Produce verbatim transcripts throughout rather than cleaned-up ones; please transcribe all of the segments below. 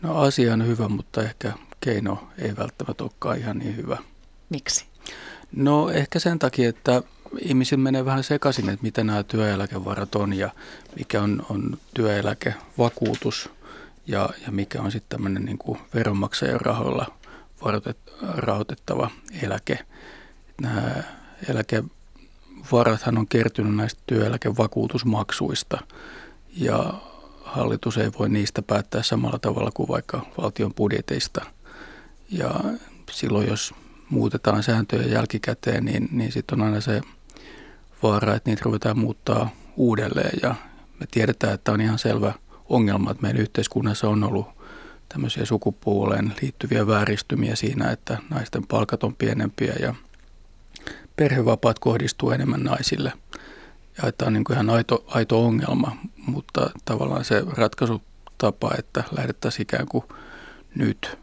No asia on hyvä, mutta ehkä keino ei välttämättä olekaan ihan niin hyvä. Miksi? No ehkä sen takia, että ihmisillä menee vähän sekaisin, että mitä nämä työeläkevarat on ja mikä on, on työeläkevakuutus ja, ja mikä on sitten tämmöinen niin kuin veronmaksajan rahoilla varoitet, rahoitettava eläke. Nämä eläkevarathan on kertynyt näistä työeläkevakuutusmaksuista ja hallitus ei voi niistä päättää samalla tavalla kuin vaikka valtion budjeteista. Ja silloin, jos muutetaan sääntöjä jälkikäteen, niin, niin sitten on aina se vaara, että niitä ruvetaan muuttaa uudelleen. Ja me tiedetään, että on ihan selvä ongelma, että meidän yhteiskunnassa on ollut tämmöisiä sukupuoleen liittyviä vääristymiä siinä, että naisten palkat on pienempiä ja perhevapaat kohdistuu enemmän naisille. Ja että on niin kuin ihan aito, aito ongelma, mutta tavallaan se ratkaisutapa, että lähdettäisiin ikään kuin nyt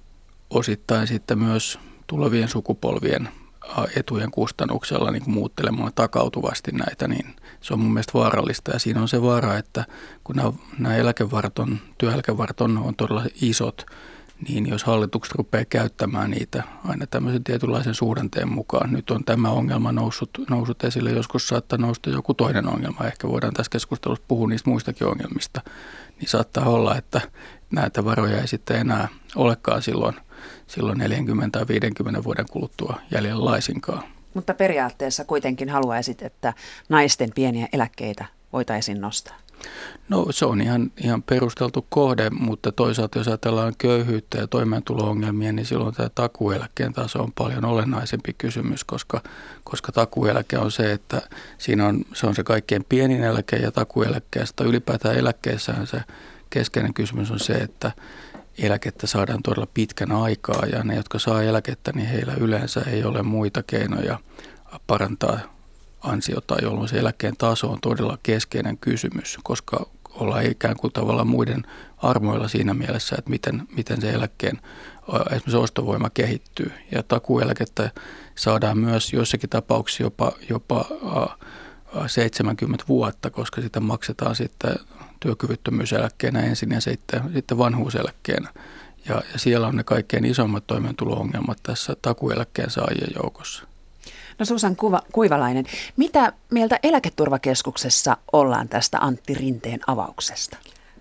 osittain sitten myös tulevien sukupolvien etujen kustannuksella niin kuin muuttelemaan takautuvasti näitä, niin se on mun mielestä vaarallista. Ja siinä on se vaara, että kun nämä, nämä eläkevarat on, työeläkevarat on, on todella isot, niin jos hallitukset rupeaa käyttämään niitä aina tämmöisen tietynlaisen suhdanteen mukaan, nyt on tämä ongelma noussut, noussut esille, joskus saattaa nousta joku toinen ongelma, ehkä voidaan tässä keskustelussa puhua niistä muistakin ongelmista, niin saattaa olla, että näitä varoja ei sitten enää olekaan silloin, silloin neljäkymmentä tai viidenkymmenen vuoden kuluttua jäljellä laisinkaan. Mutta periaatteessa kuitenkin haluaisit, että naisten pieniä eläkkeitä voitaisiin nostaa. No se on ihan, ihan perusteltu kohde, mutta toisaalta jos ajatellaan köyhyyttä ja toimeentulo-ongelmia, niin silloin tämä takuueläkkeen taso on paljon olennaisempi kysymys, koska, koska takuueläke on se, että siinä on, se on se kaikkein pienin eläke ja takuueläkkeestä ylipäätään eläkkeessähän se keskeinen kysymys on se, että eläkettä saadaan todella pitkän aikaa ja ne, jotka saa eläkettä, niin heillä yleensä ei ole muita keinoja parantaa ansiota, jolloin se eläkkeen taso on todella keskeinen kysymys, koska ollaan ikään kuin tavallaan muiden armoilla siinä mielessä, että miten, miten se eläkkeen esimerkiksi ostovoima kehittyy. Ja takuueläkettä saadaan myös joissakin tapauksissa jopa, jopa seitsemänkymmentä vuotta, koska sitä maksetaan sitten työkyvyttömyyseläkkeenä ensin ja sitten, sitten vanhuuseläkkeenä. Ja, ja siellä on ne kaikkein isommat toimeentulo-ongelmat tässä takuueläkkeen saajien joukossa. No Susan Kuivalainen, mitä mieltä Eläketurvakeskuksessa ollaan tästä Antti Rinteen avauksesta?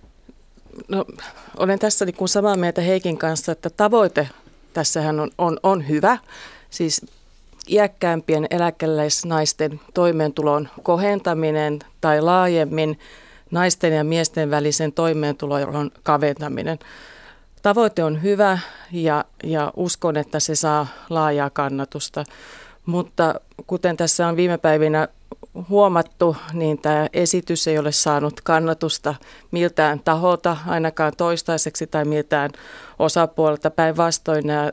No, olen tässä niin kuin samaa mieltä Heikin kanssa, että tavoite tässähän on, on, on hyvä. Siis iäkkäämpien eläkeläisnaisten toimeentulon kohentaminen tai laajemmin naisten ja miesten välisen toimeentulon kaventaminen. Tavoite on hyvä ja, ja uskon, että se saa laajaa kannatusta. Mutta kuten tässä on viime päivinä huomattu, niin tämä esitys ei ole saanut kannatusta miltään taholta, ainakaan toistaiseksi tai miltään osapuolelta. Päinvastoin nämä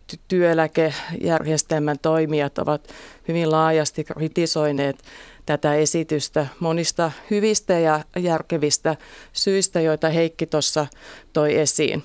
työeläkejärjestelmän toimijat ovat hyvin laajasti kritisoineet tätä esitystä monista hyvistä ja järkevistä syistä, joita Heikki tuossa toi esiin.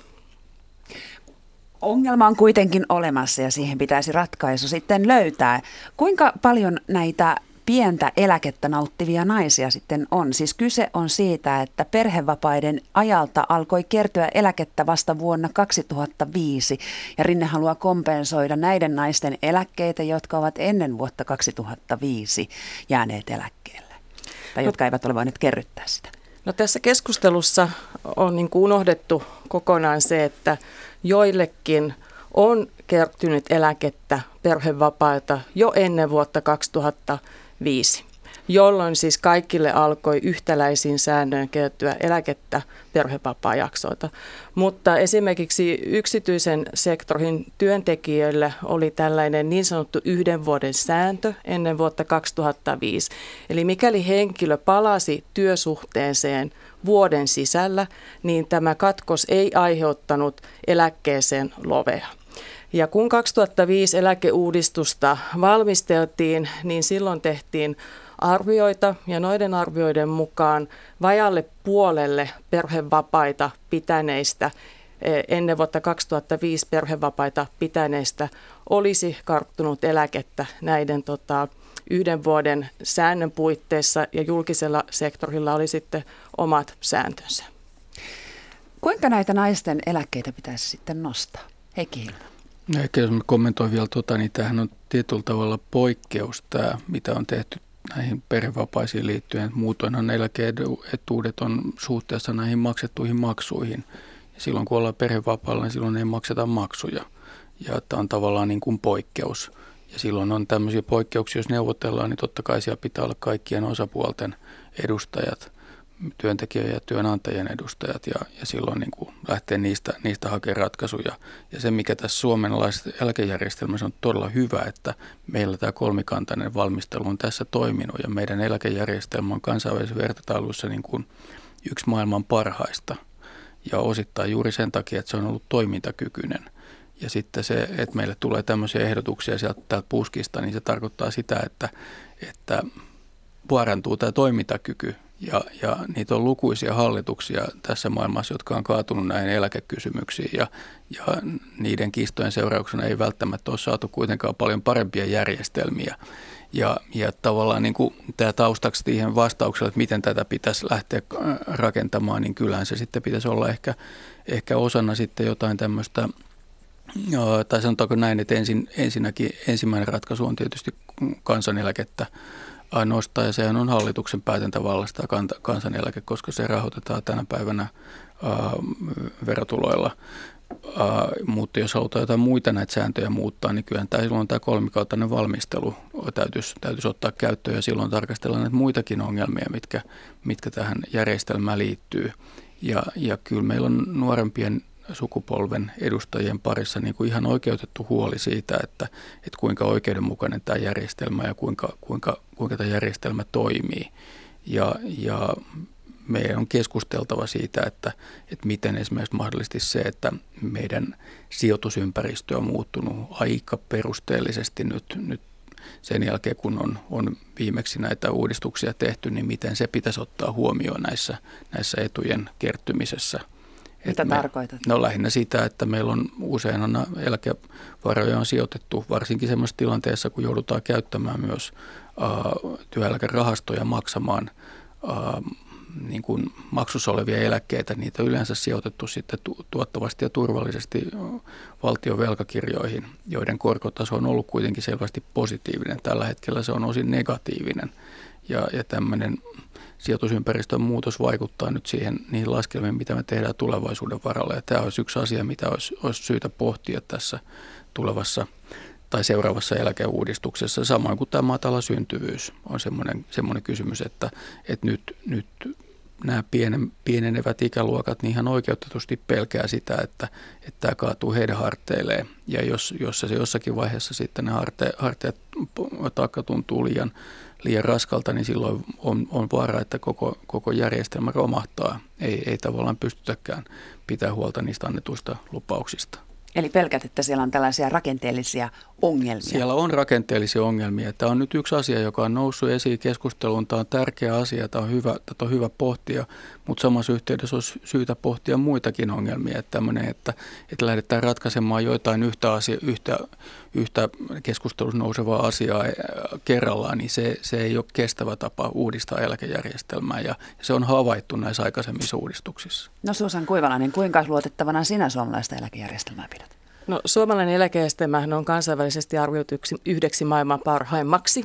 Ongelma on kuitenkin olemassa ja siihen pitäisi ratkaisu sitten löytää. Kuinka paljon näitä pientä eläkettä nauttivia naisia sitten on? Siis kyse on siitä, että perhevapaiden ajalta alkoi kertyä eläkettä vasta vuonna kaksituhattaviisi ja Rinne haluaa kompensoida näiden naisten eläkkeitä, jotka ovat ennen vuotta kaksituhattaviisi jääneet eläkkeelle tai jotka eivät ole voineet kerryttää sitä. No tässä keskustelussa on niin kuin unohdettu kokonaan se, että joillekin on kertynyt eläkettä perhevapailta jo ennen vuotta kaksituhattaviisi, jolloin siis kaikille alkoi yhtäläisiin säännöin kertyä eläkettä perhevapaajaksoilta. Mutta esimerkiksi yksityisen sektorin työntekijöille oli tällainen niin sanottu yhden vuoden sääntö ennen vuotta kaksituhattaviisi. Eli mikäli henkilö palasi työsuhteeseen vuoden sisällä, niin tämä katkos ei aiheuttanut eläkkeeseen lovea. Ja kun kaksituhattaviisi eläkeuudistusta valmisteltiin, niin silloin tehtiin arvioita ja noiden arvioiden mukaan vajalle puolelle perhevapaita pitäneistä, ennen vuotta kaksituhattaviisi perhevapaita pitäneistä olisi karttunut eläkettä näiden tota, yhden vuoden säännön puitteissa ja julkisella sektorilla oli sitten omat sääntönsä. Kuinka näitä naisten eläkkeitä pitäisi sitten nostaa? Heikki Hilma. No ehkä jos mä kommentoin vielä tota, niin tämähän on tietyllä tavalla poikkeus tämä, mitä on tehty näihin perhevapaisiin liittyen. Muutoinhan eläke-etuudet on suhteessa näihin maksettuihin maksuihin. Ja silloin kun ollaan perhevapaalla, niin silloin ei makseta maksuja. Ja tämä on tavallaan niin kuin poikkeus. Ja silloin on tämmöisiä poikkeuksia, jos neuvotellaan, niin totta kai siellä pitää olla kaikkien osapuolten edustajat, työntekijöiden ja työnantajien edustajat, ja, ja silloin niin kuin lähtee niistä, niistä hakemaan ratkaisuja. Ja se, mikä tässä suomalaisessa eläkejärjestelmässä on todella hyvä, että meillä tämä kolmikantainen valmistelu on tässä toiminut, ja meidän eläkejärjestelmä on kansainvälisessä vertailussa niin kuin yksi maailman parhaista, ja osittain juuri sen takia, että se on ollut toimintakykyinen. Ja sitten se, että meille tulee tämmöisiä ehdotuksia sieltä täältä puskista, niin se tarkoittaa sitä, että, että vaarantuu tämä toimintakyky. Ja, ja niitä on lukuisia hallituksia tässä maailmassa, jotka on kaatunut näihin eläkekysymyksiin. Ja, ja niiden kistojen seurauksena ei välttämättä ole saatu kuitenkaan paljon parempia järjestelmiä. Ja, ja tavallaan niin kuin tämä taustaksi siihen vastaukselle, että miten tätä pitäisi lähteä rakentamaan, niin kyllähän se sitten pitäisi olla ehkä, ehkä osana sitten jotain tämmöistä. Joo, tai sanotaanko näin, että ensin, ensinnäkin ensimmäinen ratkaisu on tietysti kansaneläkettä nostaa, ja sehän on hallituksen päätäntävallasta kansaneläke, koska se rahoitetaan tänä päivänä ää, verotuloilla. Ää, mutta jos halutaan jotain muita näitä sääntöjä muuttaa, niin kyllä tämä, silloin tämä kolmikautainen valmistelu täytyisi, täytyisi ottaa käyttöön, ja silloin tarkastellaan näitä muitakin ongelmia, mitkä, mitkä tähän järjestelmään liittyy. Ja, ja kyllä meillä on nuorempien sukupolven edustajien parissa niin kuin ihan oikeutettu huoli siitä, että, että kuinka oikeudenmukainen tämä järjestelmä ja kuinka, kuinka, kuinka tämä järjestelmä toimii. Ja, ja meidän on keskusteltava siitä, että, että miten esimerkiksi mahdollisesti se, että meidän sijoitusympäristö on muuttunut aika perusteellisesti nyt, nyt sen jälkeen, kun on, on viimeksi näitä uudistuksia tehty, niin miten se pitäisi ottaa huomioon näissä, näissä etujen kertymisessä. Mitä me, tarkoitat? No lähinnä sitä, että meillä on usein eläkevaroja on sijoitettu, varsinkin sellaisessa tilanteessa, kun joudutaan käyttämään myös uh, työeläkerahastoja maksamaan uh, niin kuin maksussa olevia eläkkeitä. Niitä on yleensä sijoitettu sitten tu- tuottavasti ja turvallisesti valtion velkakirjoihin, joiden korkotaso on ollut kuitenkin selvästi positiivinen. Tällä hetkellä se on osin negatiivinen, ja, ja tämmöinen sijoitusympäristön muutos vaikuttaa nyt siihen niihin laskelmiin, mitä me tehdään tulevaisuuden varalle. Ja tämä olisi yksi asia, mitä olisi, olisi syytä pohtia tässä tulevassa tai seuraavassa eläkeuudistuksessa. Samoin kuin tämä matala syntyvyys on semmoinen, semmoinen kysymys, että, että nyt, nyt nämä pienen, pienenevät ikäluokat niin ihan oikeutetusti pelkää sitä, että, että tämä kaatuu heidän harteilleen. Ja jos, jos se jossakin vaiheessa sitten ne harte, harteet taakka tuntuu liian liian raskalta, niin silloin on, on vaara, että koko, koko järjestelmä romahtaa. Ei, ei tavallaan pystytäkään pitää huolta niistä annetuista lupauksista. Eli pelkät, että siellä on tällaisia rakenteellisia ongelmia? Siellä on rakenteellisia ongelmia. Tämä on nyt yksi asia, joka on noussut esiin keskusteluun. Tämä on tärkeä asia, tämä on hyvä, tätä on hyvä pohtia, mutta samassa yhteydessä olisi syytä pohtia muitakin ongelmia. Että, että, että lähdetään ratkaisemaan joitain yhtä, asia, yhtä, yhtä keskustelussa nousevaa asiaa kerrallaan, niin se, se ei ole kestävä tapa uudistaa eläkejärjestelmää, ja se on havaittu näissä aikaisemmissa uudistuksissa. No Susan Kuivalainen, kuinka luotettavana sinä suomalaista eläkejärjestelmää pidät? No, suomalainen eläkejärjestelmähän on kansainvälisesti arvioitu yhdeksi maailman parhaimmaksi,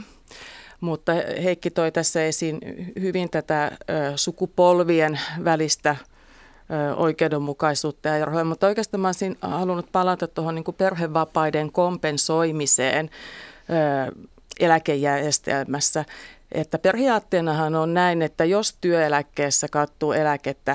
mutta Heikki toi tässä esiin hyvin tätä ö, sukupolvien välistä ö, oikeudenmukaisuutta ja eroja, mutta oikeastaan mä olisin halunnut palata tuohon niin kuin perhevapaiden kompensoimiseen ö, eläkejärjestelmässä. Että periaatteenahan on näin, että jos työeläkkeessä kattuu eläkettä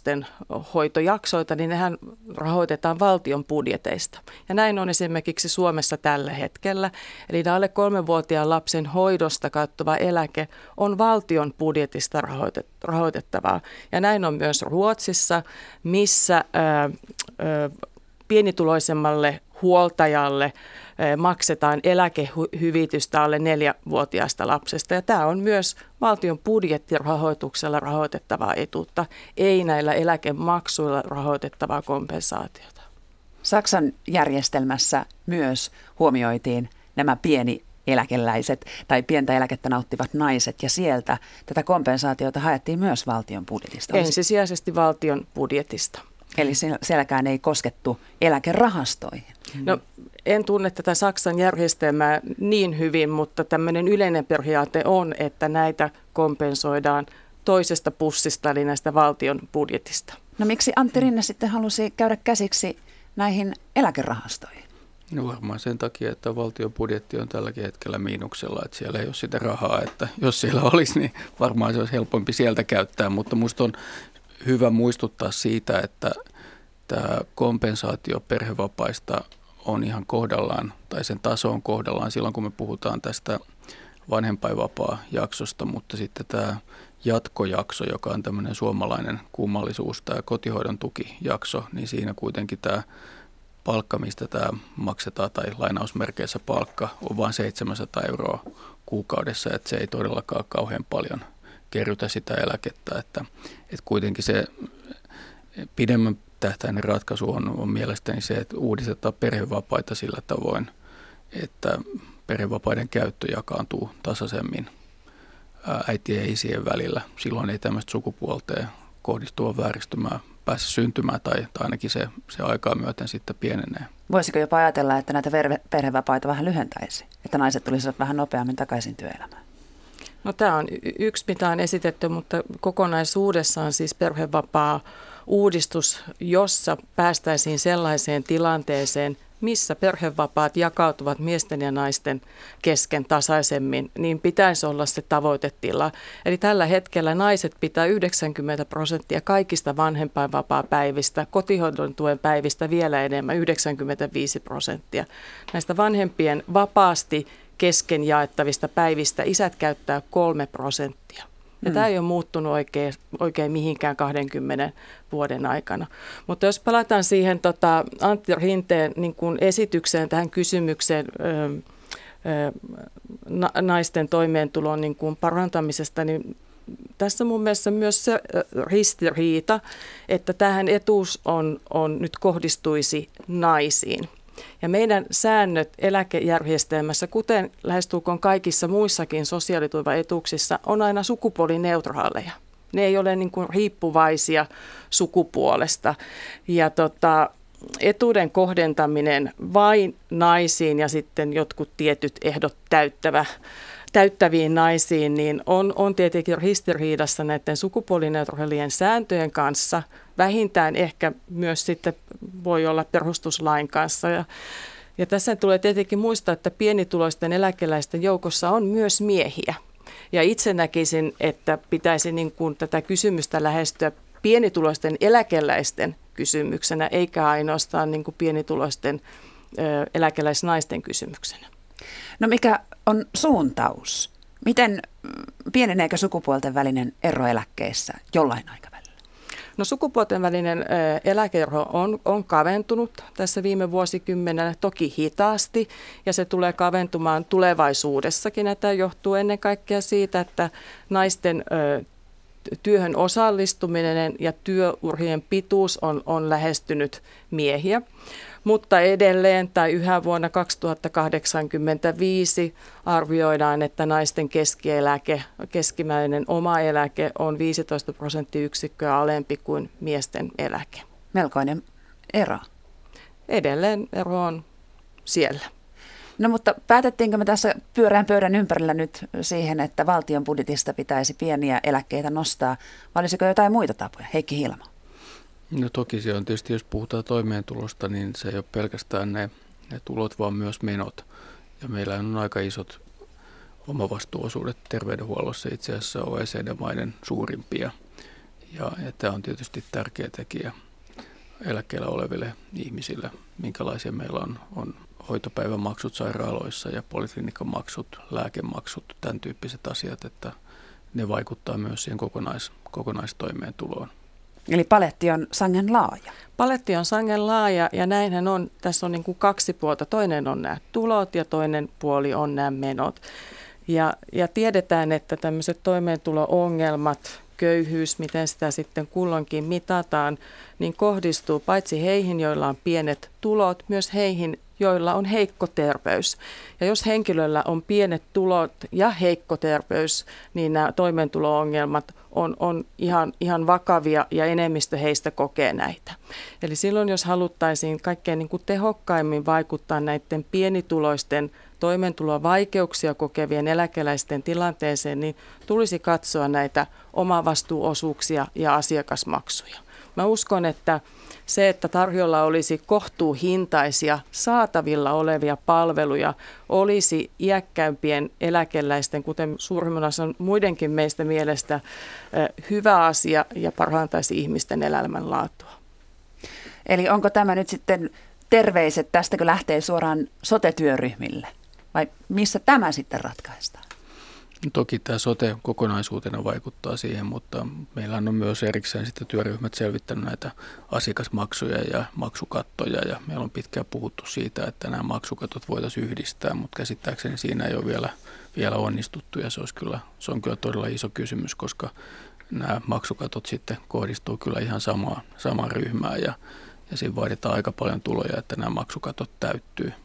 lastenhoitojaksoita, niin nehän rahoitetaan valtion budjeteista. Ja näin on esimerkiksi Suomessa tällä hetkellä. Eli alle kolmenvuotiaan lapsen hoidosta kattuva eläke on valtion budjetista rahoitettavaa. Ja näin on myös Ruotsissa, missä ää, ää, pienituloisemmalle huoltajalle maksetaan eläkehyvitystä alle neljävuotiaasta lapsesta. Ja tämä on myös valtion budjettirahoituksella rahoitettavaa etuutta, ei näillä eläkemaksuilla rahoitettavaa kompensaatiota. Saksan järjestelmässä myös huomioitiin nämä pieni eläkeläiset tai pientä eläkettä nauttivat naiset, ja sieltä tätä kompensaatiota haettiin myös valtion budjetista. Ensisijaisesti valtion budjetista. Eli sielläkään ei koskettu eläkerahastoihin. No, en tunne tätä Saksan järjestelmää niin hyvin, mutta tämmöinen yleinen periaate on, että näitä kompensoidaan toisesta pussista, eli näistä valtion budjetista. No miksi Antti Rinne sitten halusi käydä käsiksi näihin eläkerahastoihin? No varmaan sen takia, että valtion budjetti on tälläkin hetkellä miinuksella, että siellä ei ole sitä rahaa, että jos siellä olisi, niin varmaan se olisi helpompi sieltä käyttää, mutta musta on hyvä muistuttaa siitä, että tämä kompensaatio perhevapaista on ihan kohdallaan, tai sen taso on kohdallaan silloin, kun me puhutaan tästä vanhempainvapaa-jaksosta, mutta sitten tämä jatkojakso, joka on tämmöinen suomalainen kummallisuus, tämä kotihoidon tukijakso, niin siinä kuitenkin tämä palkka, mistä tämä maksetaan, tai lainausmerkeissä palkka, on vain seitsemänsataa euroa kuukaudessa, että se ei todellakaan kauhean paljon kerrytä sitä eläkettä, että, että kuitenkin se pidemmän tähtäinen ratkaisu on, on mielestäni se, että uudistetaan perhevapaita sillä tavoin, että perhevapaiden käyttö jakaantuu tasaisemmin äitien ja isien välillä. Silloin ei tämmöistä sukupuolteen kohdistua vääristymää pääse syntymään tai, tai ainakin se, se aikaa myöten sitten pienenee. Voisiko jopa ajatella, että näitä perhevapaita vähän lyhentäisi, että naiset tulisivat vähän nopeammin takaisin työelämään? No tämä on yksi, mitä on esitetty, mutta kokonaisuudessaan siis perhevapaa uudistus, jossa päästäisiin sellaiseen tilanteeseen, missä perhevapaat jakautuvat miesten ja naisten kesken tasaisemmin, niin pitäisi olla se tavoitetila. Eli tällä hetkellä naiset pitää yhdeksänkymmentä prosenttia kaikista vanhempainvapaapäivistä, kotihoidon tuen päivistä vielä enemmän, yhdeksänkymmentäviisi prosenttia. Näistä vanhempien vapaasti kesken jaettavista päivistä isät käyttää kolme prosenttia. Ja mm. tämä ei ole muuttunut oikein, oikein mihinkään kahdenkymmenen vuoden aikana. Mutta jos palataan siihen tota, Antti Rinteen niin kuin esitykseen tähän kysymykseen ö, ö, na, naisten toimeentulon niin kuin parantamisesta, niin tässä mun mielestä myös se ristiriita, että tähän etuus on, on nyt kohdistuisi naisiin. Ja meidän säännöt eläkejärjestelmässä, kuten lähestulkoon kaikissa muissakin sosiaaliturvaetuuksissa, on aina sukupuolineutraaleja. Ne ei ole niin kuin riippuvaisia sukupuolesta. Ja tota, etuuden kohdentaminen vain naisiin ja sitten jotkut tietyt ehdot täyttävä, täyttäviin naisiin, niin on, on tietenkin ristiriidassa näiden sukupuolineutraalien sääntöjen kanssa. Vähintään ehkä myös sitten voi olla perustuslain kanssa. Ja, ja tässä tulee tietenkin muistaa, että pienituloisten eläkeläisten joukossa on myös miehiä. Ja itse näkisin, että pitäisi niin kuin tätä kysymystä lähestyä pienituloisten eläkeläisten kysymyksenä, eikä ainoastaan niin kuin pienituloisten ö, eläkeläisnaisten kysymyksenä. No mikä on suuntaus? Miten pieneneekö sukupuolten välinen ero eläkkeissä jollain aikavälillä? No sukupuolten välinen eläkeero on, on kaventunut tässä viime vuosikymmenellä, toki hitaasti, ja se tulee kaventumaan tulevaisuudessakin. Tämä johtuu ennen kaikkea siitä, että naisten ö, työhön osallistuminen ja työurien pituus on, on lähestynyt miehiä. Mutta edelleen tai yhä vuonna kaksituhattakahdeksankymmentäviisi arvioidaan, että naisten keskieläke, keskimääräinen oma eläke on viisitoista prosenttiyksikköä alempi kuin miesten eläke. Melkoinen ero. Edelleen ero on siellä. No mutta päätettiinkö me tässä pyörään pöydän ympärillä nyt siihen, että valtion budjetista pitäisi pieniä eläkkeitä nostaa, vai olisiko jotain muita tapoja? Heikki Hiilamo. No toki se on tietysti, jos puhutaan toimeentulosta, niin se ei ole pelkästään ne, ne tulot, vaan myös menot. Ja meillä on aika isot omavastuuosuudet terveydenhuollossa, itse asiassa O E C D-maiden suurimpia. Ja, ja tämä on tietysti tärkeä tekijä eläkkeellä oleville ihmisille, minkälaisia meillä on, on hoitopäivämaksut sairaaloissa ja poliklinikamaksut, lääkemaksut, tämän tyyppiset asiat, että ne vaikuttaa myös siihen kokonais, kokonaistoimeentuloon. Eli paletti on sangen laaja. Paletti on sangen laaja ja näinhän on, tässä on niin kuin kaksi puolta. Toinen on nämä tulot ja toinen puoli on nämä menot. Ja, ja tiedetään, että tämmöiset toimeentulo-ongelmat, köyhyys, miten sitä sitten kulloinkin mitataan, niin kohdistuu paitsi heihin, joilla on pienet tulot, myös heihin, joilla on heikko terveys. Ja jos henkilöllä on pienet tulot ja heikko terveys, niin nämä toimeentulo-ongelmat on, on ihan, ihan vakavia ja enemmistö heistä kokee näitä. Eli silloin, jos haluttaisiin kaikkein niin kuin tehokkaimmin vaikuttaa näiden pienituloisten toimeentulovaikeuksia kokevien eläkeläisten tilanteeseen, niin tulisi katsoa näitä omavastuuosuuksia ja asiakasmaksuja. Mä uskon, että se, että tarjolla olisi kohtuuhintaisia saatavilla olevia palveluja, olisi iäkkäimpien eläkeläisten, kuten suurimman osan muidenkin meistä mielestä, hyvä asia ja parantaisi ihmisten elämänlaatua. Eli onko tämä nyt sitten terveiset, tästäkö lähtee suoraan sote-työryhmille? Vai missä tämä sitten ratkaistaan? Toki tämä sote kokonaisuutena vaikuttaa siihen, mutta meillä on myös erikseen sitten työryhmät selvittänyt näitä asiakasmaksuja ja maksukattoja. Ja meillä on pitkään puhuttu siitä, että nämä maksukatot voitaisiin yhdistää, mutta käsittääkseni siinä ei ole vielä, vielä onnistuttu. Ja se, olisi kyllä, se on kyllä todella iso kysymys, koska nämä maksukatot sitten kohdistuu kyllä ihan samaan, samaan ryhmään ja, ja siinä vaaditaan aika paljon tuloja, että nämä maksukatot täyttyy.